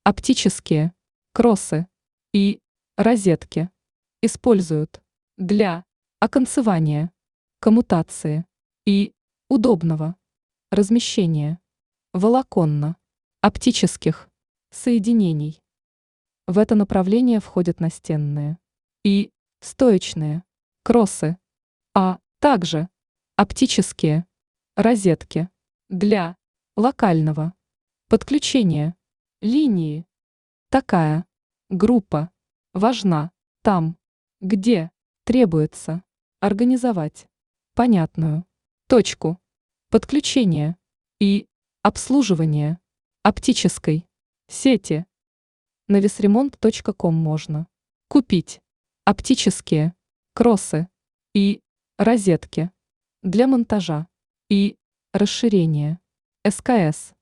Оптические кроссы и розетки используют для оконцевания, коммутации и удобного размещения волоконно-оптических соединений. В это направление входят настенные и стоечные кроссы, а также оптические розетки для локального подключения линии. Такая группа важна там, где требуется организовать понятную точку подключения и обслуживания оптической сети. На весремонт.ком можно купить оптические кроссы и розетки для монтажа и расширения СКС.